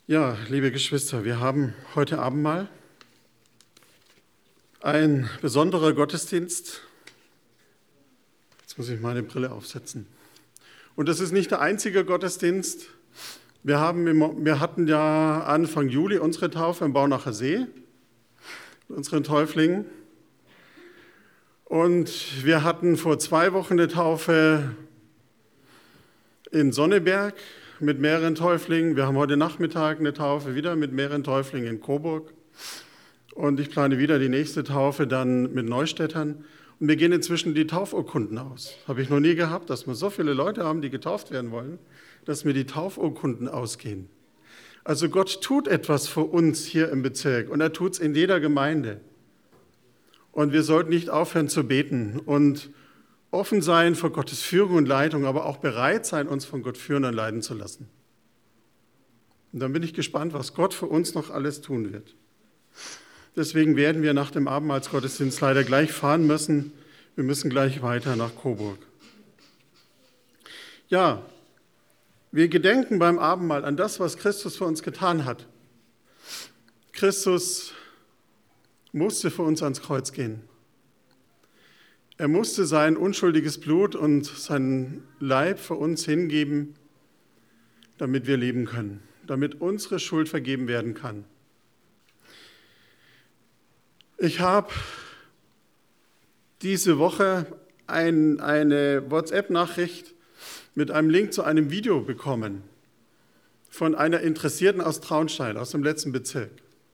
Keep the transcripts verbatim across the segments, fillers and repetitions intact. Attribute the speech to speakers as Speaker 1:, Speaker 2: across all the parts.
Speaker 1: Ja, liebe Geschwister, wir haben heute Abendmahl, ein besonderer Gottesdienst. Jetzt muss ich meine Brille aufsetzen. Und das ist nicht der einzige Gottesdienst. Wir, haben im, wir hatten ja Anfang Juli unsere Taufe im Baunacher See, mit unseren Täuflingen. Und wir hatten vor zwei Wochen eine Taufe in Sonneberg mit mehreren Täuflingen. Wir haben heute Nachmittag eine Taufe wieder mit mehreren Täuflingen in Coburg. Und ich plane wieder die nächste Taufe dann mit Neustädtern. Und wir gehen inzwischen die Taufurkunden aus. Habe ich noch nie gehabt, dass wir so viele Leute haben, die getauft werden wollen, dass mir die Taufurkunden ausgehen. Also Gott tut etwas für uns hier im Bezirk und er tut es in jeder Gemeinde. Und wir sollten nicht aufhören zu beten und offen sein für Gottes Führung und Leitung, aber auch bereit sein, uns von Gott führen und leiten zu lassen. Und dann bin ich gespannt, was Gott für uns noch alles tun wird. Deswegen werden wir nach dem Abendmahlsgottesdienst leider gleich fahren müssen. Wir müssen gleich weiter nach Coburg. Ja, wir gedenken beim Abendmahl an das, was Christus für uns getan hat. Christus musste für uns ans Kreuz gehen. Er musste sein unschuldiges Blut und seinen Leib für uns hingeben, damit wir leben können, damit unsere Schuld vergeben werden kann. Ich habe diese Woche ein, eine WhatsApp-Nachricht mit einem Link zu einem Video bekommen von einer Interessierten aus Traunstein, aus dem letzten Bezirk.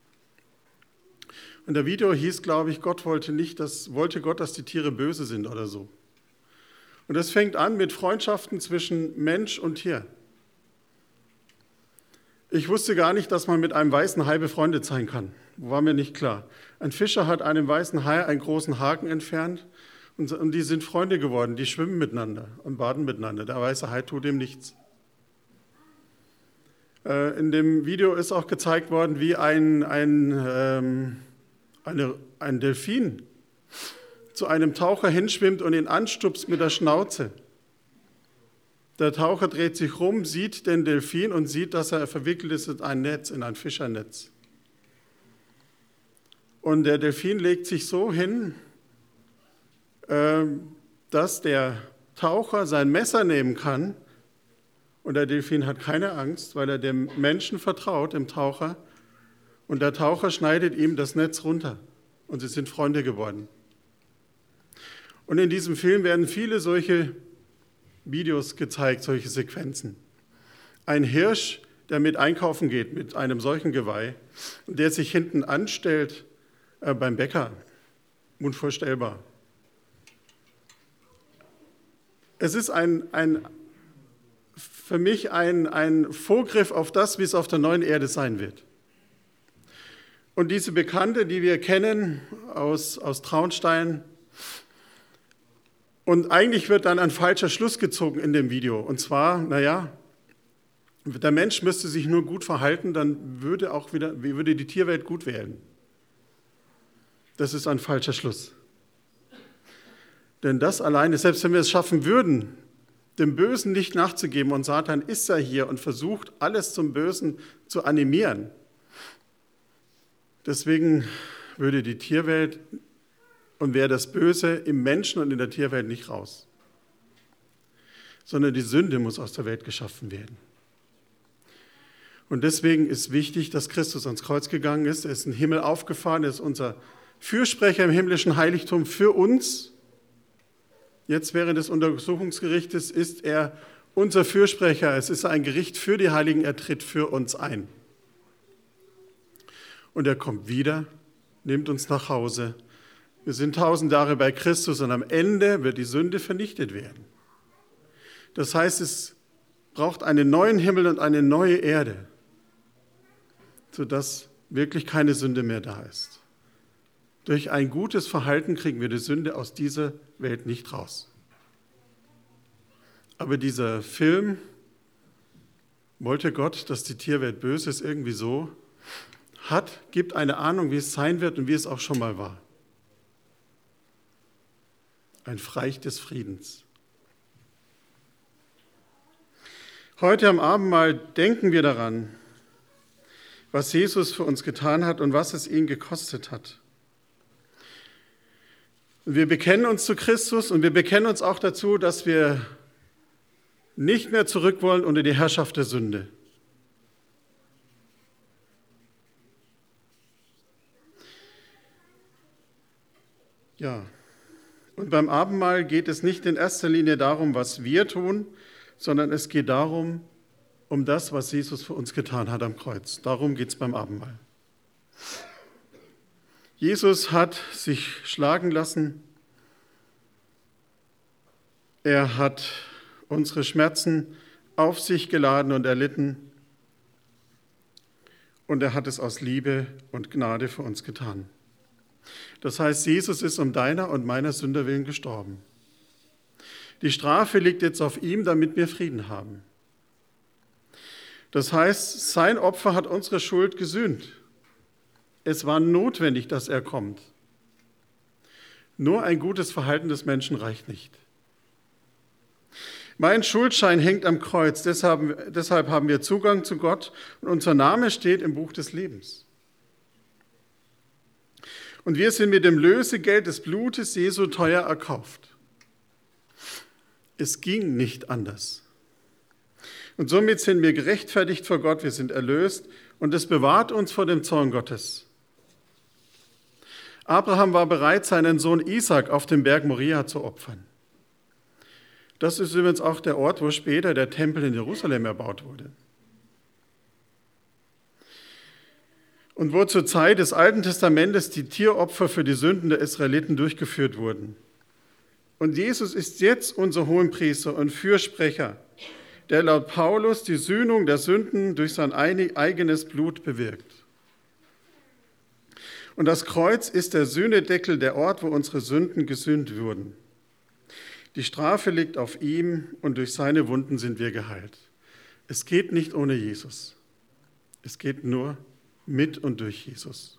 Speaker 1: Und der Video hieß, glaube ich, Gott wollte nicht, dass, wollte Gott, dass die Tiere böse sind oder so. Und das fängt an mit Freundschaften zwischen Mensch und Tier. Ich wusste gar nicht, dass man mit einem weißen Hai befreundet sein kann. War mir nicht klar. Ein Fischer hat einem weißen Hai einen großen Haken entfernt und, und die sind Freunde geworden. Die schwimmen miteinander und baden miteinander. Der weiße Hai tut ihm nichts. Äh, in dem Video ist auch gezeigt worden, wie ein, ein, ähm, eine, ein Delfin zu einem Taucher hinschwimmt und ihn anstupst mit der Schnauze. Der Taucher dreht sich rum, sieht den Delfin und sieht, dass er verwickelt ist in ein Netz, in ein Fischernetz. Und der Delfin legt sich so hin, dass der Taucher sein Messer nehmen kann. Und der Delfin hat keine Angst, weil er dem Menschen vertraut, dem Taucher. Und der Taucher schneidet ihm das Netz runter. Und sie sind Freunde geworden. Und in diesem Film werden viele solche Videos gezeigt, solche Sequenzen. Ein Hirsch, der mit einkaufen geht, mit einem solchen Geweih, und der sich hinten anstellt äh, beim Bäcker. Unvorstellbar. Es ist ein, ein, für mich ein, ein Vorgriff auf das, wie es auf der neuen Erde sein wird. Und diese Bekannte, die wir kennen aus, aus Traunstein, und eigentlich wird dann ein falscher Schluss gezogen in dem Video. Und zwar, naja, der Mensch müsste sich nur gut verhalten, dann würde auch wieder, würde die Tierwelt gut werden. Das ist ein falscher Schluss. Denn das alleine, selbst wenn wir es schaffen würden, dem Bösen nicht nachzugeben, und Satan ist ja hier und versucht, alles zum Bösen zu animieren, deswegen würde die Tierwelt und wäre das Böse im Menschen und in der Tierwelt nicht raus. Sondern die Sünde muss aus der Welt geschaffen werden. Und deswegen ist wichtig, dass Christus ans Kreuz gegangen ist. Er ist in den Himmel aufgefahren, er ist unser Fürsprecher im himmlischen Heiligtum für uns. Jetzt während des Untersuchungsgerichtes ist er unser Fürsprecher. Es ist ein Gericht für die Heiligen, er tritt für uns ein. Und er kommt wieder, nimmt uns nach Hause. Wir sind tausend Jahre bei Christus und am Ende wird die Sünde vernichtet werden. Das heißt, es braucht einen neuen Himmel und eine neue Erde, sodass wirklich keine Sünde mehr da ist. Durch ein gutes Verhalten kriegen wir die Sünde aus dieser Welt nicht raus. Aber dieser Film wollte Gott, dass die Tierwelt böse ist, irgendwie so, hat, gibt eine Ahnung, wie es sein wird und wie es auch schon mal war. Ein Reich des Friedens. Heute am Abendmahl denken wir daran, was Jesus für uns getan hat und was es ihn gekostet hat. Wir bekennen uns zu Christus und wir bekennen uns auch dazu, dass wir nicht mehr zurück wollen unter die Herrschaft der Sünde. Ja, und beim Abendmahl geht es nicht in erster Linie darum, was wir tun, sondern es geht darum, um das, was Jesus für uns getan hat am Kreuz. Darum geht es beim Abendmahl. Jesus hat sich schlagen lassen. Er hat unsere Schmerzen auf sich geladen und erlitten. Und er hat es aus Liebe und Gnade für uns getan. Das heißt, Jesus ist um deiner und meiner Sünder willen gestorben. Die Strafe liegt jetzt auf ihm, damit wir Frieden haben. Das heißt, sein Opfer hat unsere Schuld gesühnt. Es war notwendig, dass er kommt. Nur ein gutes Verhalten des Menschen reicht nicht. Mein Schuldschein hängt am Kreuz, deshalb, deshalb haben wir Zugang zu Gott und unser Name steht im Buch des Lebens. Und wir sind mit dem Lösegeld des Blutes Jesu teuer erkauft. Es ging nicht anders. Und somit sind wir gerechtfertigt vor Gott, wir sind erlöst und es bewahrt uns vor dem Zorn Gottes. Abraham war bereit, seinen Sohn Isaak auf dem Berg Moria zu opfern. Das ist übrigens auch der Ort, wo später der Tempel in Jerusalem erbaut wurde. Und wo zur Zeit des Alten Testamentes die Tieropfer für die Sünden der Israeliten durchgeführt wurden. Und Jesus ist jetzt unser Hohenpriester und Fürsprecher, der laut Paulus die Sühnung der Sünden durch sein eigenes Blut bewirkt. Und das Kreuz ist der Sühnedeckel, der Ort, wo unsere Sünden gesühnt wurden. Die Strafe liegt auf ihm und durch seine Wunden sind wir geheilt. Es geht nicht ohne Jesus. Es geht nur mit und durch Jesus.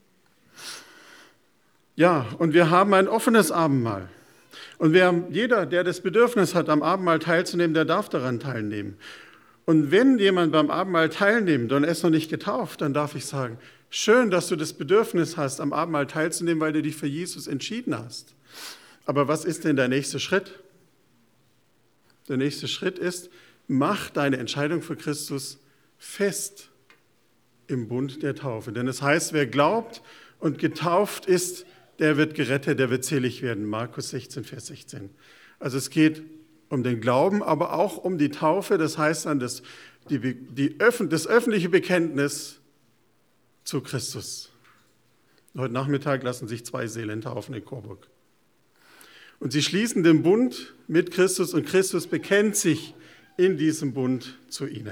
Speaker 1: Ja, und wir haben ein offenes Abendmahl. Und wer, jeder, der das Bedürfnis hat, am Abendmahl teilzunehmen, der darf daran teilnehmen. Und wenn jemand beim Abendmahl teilnimmt und er ist noch nicht getauft, dann darf ich sagen, schön, dass du das Bedürfnis hast, am Abendmahl teilzunehmen, weil du dich für Jesus entschieden hast. Aber was ist denn der nächste Schritt? Der nächste Schritt ist, mach deine Entscheidung für Christus fest im Bund der Taufe. Denn es heißt, wer glaubt und getauft ist, der wird gerettet, der wird selig werden. Markus sechzehn, Vers sechzehn. Also es geht um den Glauben, aber auch um die Taufe. Das heißt dann das, die, die, das öffentliche Bekenntnis zu Christus. Heute Nachmittag lassen sich zwei Seelen taufen in Coburg. Und sie schließen den Bund mit Christus und Christus bekennt sich in diesem Bund zu ihnen.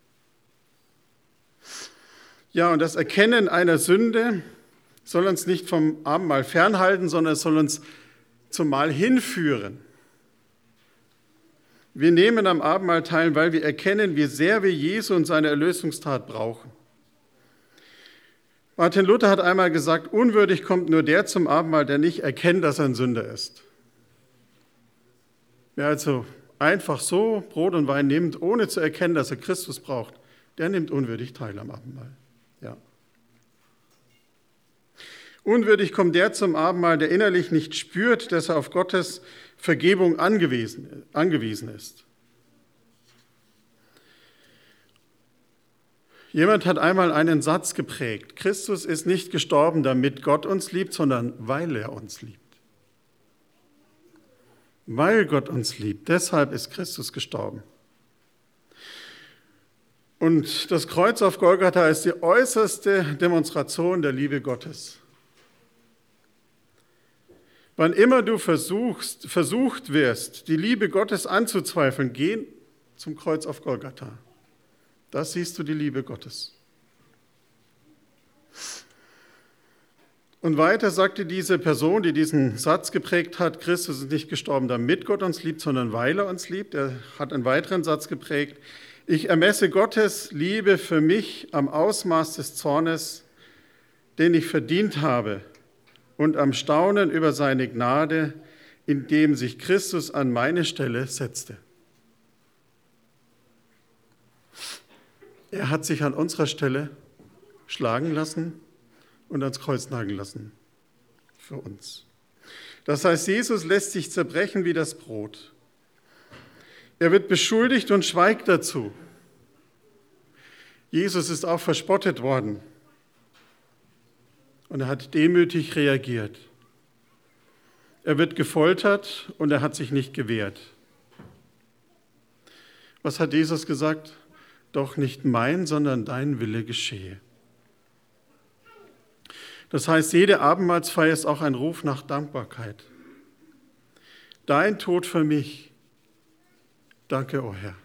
Speaker 1: Ja, und das Erkennen einer Sünde soll uns nicht vom Abendmahl fernhalten, sondern es soll uns zum Mahl hinführen. Wir nehmen am Abendmahl teil, weil wir erkennen, wie sehr wir Jesu und seine Erlösungstat brauchen. Martin Luther hat einmal gesagt, unwürdig kommt nur der zum Abendmahl, der nicht erkennt, dass er ein Sünder ist. Wer also einfach so Brot und Wein nimmt, ohne zu erkennen, dass er Christus braucht, der nimmt unwürdig teil am Abendmahl. Ja. Unwürdig kommt der zum Abendmahl, der innerlich nicht spürt, dass er auf Gottes Vergebung angewiesen, angewiesen ist. Jemand hat einmal einen Satz geprägt. Christus ist nicht gestorben, damit Gott uns liebt, sondern weil er uns liebt. Weil Gott uns liebt, deshalb ist Christus gestorben. Und das Kreuz auf Golgatha ist die äußerste Demonstration der Liebe Gottes. Wann immer du versuchst, versucht wirst, die Liebe Gottes anzuzweifeln, geh zum Kreuz auf Golgatha. Da siehst du die Liebe Gottes. Und weiter sagte diese Person, die diesen Satz geprägt hat, Christus ist nicht gestorben, damit Gott uns liebt, sondern weil er uns liebt. Er hat einen weiteren Satz geprägt. Ich ermesse Gottes Liebe für mich am Ausmaß des Zornes, den ich verdient habe, und am Staunen über seine Gnade, indem sich Christus an meine Stelle setzte. Er hat sich an unserer Stelle schlagen lassen und ans Kreuz nageln lassen für uns. Das heißt, Jesus lässt sich zerbrechen wie das Brot. Er wird beschuldigt und schweigt dazu. Jesus ist auch verspottet worden und er hat demütig reagiert. Er wird gefoltert und er hat sich nicht gewehrt. Was hat Jesus gesagt? Doch nicht mein, sondern dein Wille geschehe. Das heißt, jede Abendmahlsfeier ist auch ein Ruf nach Dankbarkeit. Dein Tod für mich. Danke, o Herr.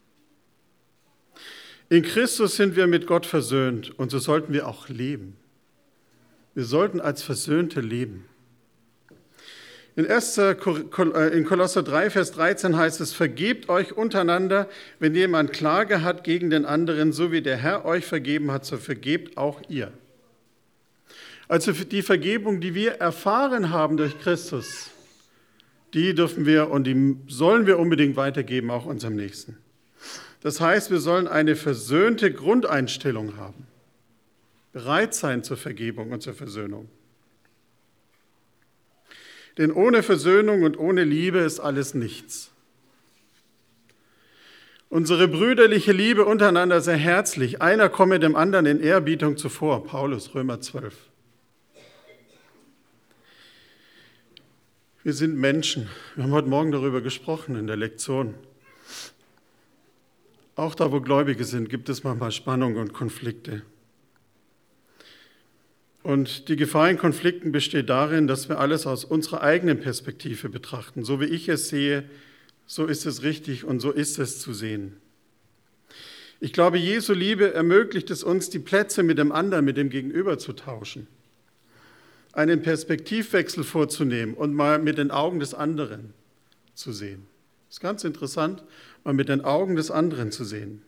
Speaker 1: In Christus sind wir mit Gott versöhnt und so sollten wir auch leben. Wir sollten als Versöhnte leben. In Kolosser drei, Vers dreizehn heißt es, vergebt euch untereinander, wenn jemand Klage hat gegen den anderen, so wie der Herr euch vergeben hat, so vergebt auch ihr. Also die Vergebung, die wir erfahren haben durch Christus, die dürfen wir und die sollen wir unbedingt weitergeben, auch unserem Nächsten. Das heißt, wir sollen eine versöhnte Grundeinstellung haben, bereit sein zur Vergebung und zur Versöhnung. Denn ohne Versöhnung und ohne Liebe ist alles nichts. Unsere brüderliche Liebe untereinander sehr herzlich. Einer komme dem anderen in Ehrerbietung zuvor. Paulus, Römer zwölf. Wir sind Menschen. Wir haben heute Morgen darüber gesprochen in der Lektion. Auch da, wo Gläubige sind, gibt es manchmal Spannung und Konflikte. Und die Gefahr in Konflikten besteht darin, dass wir alles aus unserer eigenen Perspektive betrachten. So wie ich es sehe, so ist es richtig und so ist es zu sehen. Ich glaube, Jesu Liebe ermöglicht es uns, die Plätze mit dem anderen, mit dem Gegenüber zu tauschen. Einen Perspektivwechsel vorzunehmen und mal mit den Augen des anderen zu sehen. Das ist ganz interessant, mal mit den Augen des anderen zu sehen.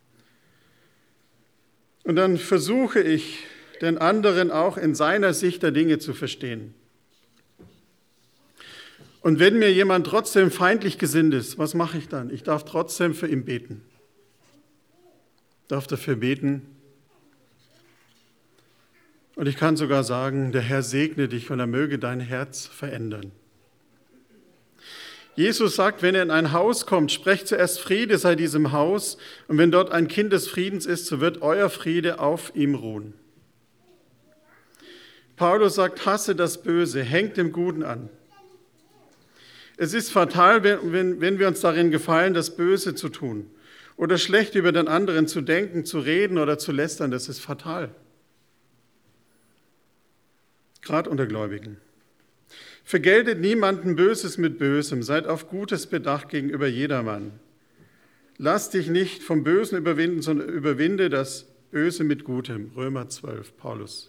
Speaker 1: Und dann versuche ich, den anderen auch in seiner Sicht der Dinge zu verstehen. Und wenn mir jemand trotzdem feindlich gesinnt ist, was mache ich dann? Ich darf trotzdem für ihn beten. Ich darf dafür beten. Und ich kann sogar sagen, der Herr segne dich und er möge dein Herz verändern. Jesus sagt, wenn er in ein Haus kommt, sprecht zuerst Friede sei diesem Haus. Und wenn dort ein Kind des Friedens ist, so wird euer Friede auf ihm ruhen. Paulus sagt, hasse das Böse, hängt dem Guten an. Es ist fatal, wenn, wenn wir uns darin gefallen, das Böse zu tun oder schlecht über den anderen zu denken, zu reden oder zu lästern. Das ist fatal. Gerade unter Gläubigen. Vergeltet niemanden Böses mit Bösem, seid auf Gutes bedacht gegenüber jedermann. Lass dich nicht vom Bösen überwinden, sondern überwinde das Böse mit Gutem. Römer zwölf, Paulus.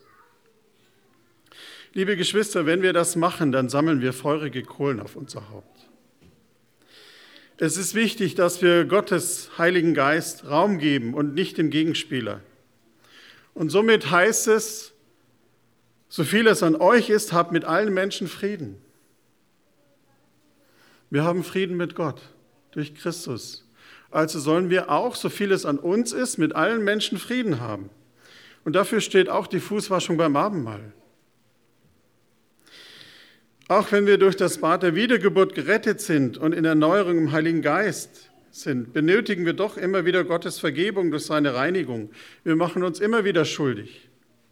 Speaker 1: Liebe Geschwister, wenn wir das machen, dann sammeln wir feurige Kohlen auf unser Haupt. Es ist wichtig, dass wir Gottes Heiligen Geist Raum geben und nicht dem Gegenspieler. Und somit heißt es, so viel es an euch ist, habt mit allen Menschen Frieden. Wir haben Frieden mit Gott durch Christus. Also sollen wir auch, so viel es an uns ist, mit allen Menschen Frieden haben. Und dafür steht auch die Fußwaschung beim Abendmahl. Auch wenn wir durch das Bad der Wiedergeburt gerettet sind und in Erneuerung im Heiligen Geist sind, benötigen wir doch immer wieder Gottes Vergebung durch seine Reinigung. Wir machen uns immer wieder schuldig.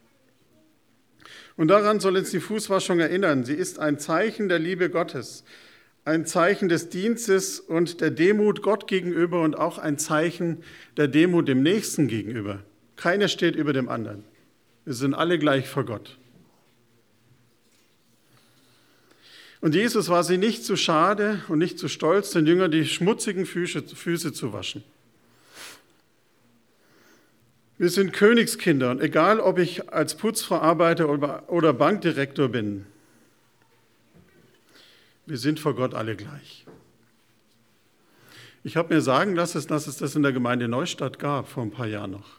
Speaker 1: Und daran soll uns die Fußwaschung erinnern. Sie ist ein Zeichen der Liebe Gottes, ein Zeichen des Dienstes und der Demut Gott gegenüber und auch ein Zeichen der Demut dem Nächsten gegenüber. Keiner steht über dem anderen. Wir sind alle gleich vor Gott. Und Jesus war sie nicht zu schade und nicht zu stolz, den Jüngern die schmutzigen Füße, Füße zu waschen. Wir sind Königskinder und egal, ob ich als Putzfrau arbeite oder Bankdirektor bin, wir sind vor Gott alle gleich. Ich habe mir sagen lassen, dass es das in der Gemeinde Neustadt gab, vor ein paar Jahren noch.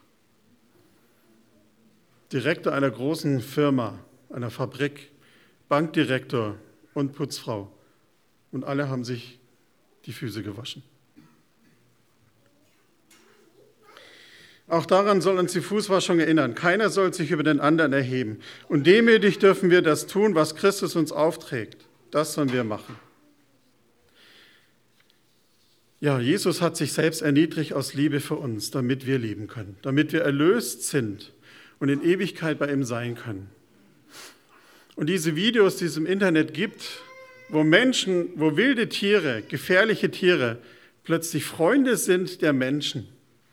Speaker 1: Direktor einer großen Firma, einer Fabrik, Bankdirektor und Putzfrau. Und alle haben sich die Füße gewaschen. Auch daran soll uns die Fußwaschung erinnern. Keiner soll sich über den anderen erheben. Und demütig dürfen wir das tun, was Christus uns aufträgt. Das sollen wir machen. Ja, Jesus hat sich selbst erniedrigt aus Liebe für uns, damit wir lieben können, damit wir erlöst sind und in Ewigkeit bei ihm sein können. Und diese Videos, die es im Internet gibt, wo Menschen, wo wilde Tiere, gefährliche Tiere plötzlich Freunde sind der Menschen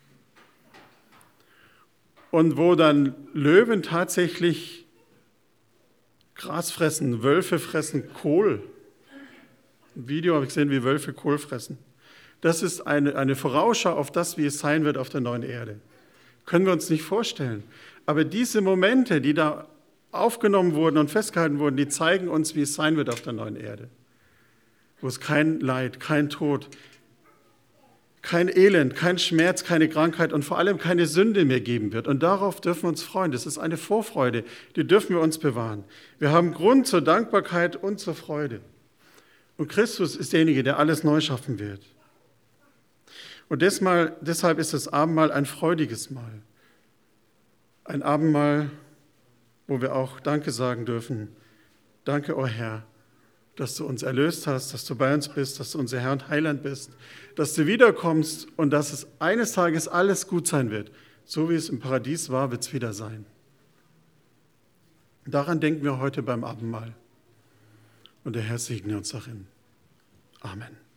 Speaker 1: und wo dann Löwen tatsächlich Gras fressen, Wölfe fressen Kohl. Im Video habe ich gesehen, wie Wölfe Kohl fressen. Das ist eine, eine Vorausschau auf das, wie es sein wird auf der neuen Erde. Können wir uns nicht vorstellen. Aber diese Momente, die da aufgenommen wurden und festgehalten wurden, die zeigen uns, wie es sein wird auf der neuen Erde. Wo es kein Leid, kein Tod, kein Elend, kein Schmerz, keine Krankheit und vor allem keine Sünde mehr geben wird. Und darauf dürfen wir uns freuen. Das ist eine Vorfreude, die dürfen wir uns bewahren. Wir haben Grund zur Dankbarkeit und zur Freude. Und Christus ist derjenige, der alles neu schaffen wird. Und deshalb ist das Abendmahl ein freudiges Mahl. Ein Abendmahl, wo wir auch Danke sagen dürfen. Danke, o Herr, dass du uns erlöst hast, dass du bei uns bist, dass du unser Herr und Heiland bist, dass du wiederkommst und dass es eines Tages alles gut sein wird. So wie es im Paradies war, wird es wieder sein. Daran denken wir heute beim Abendmahl. Und der Herr segne uns darin. Amen.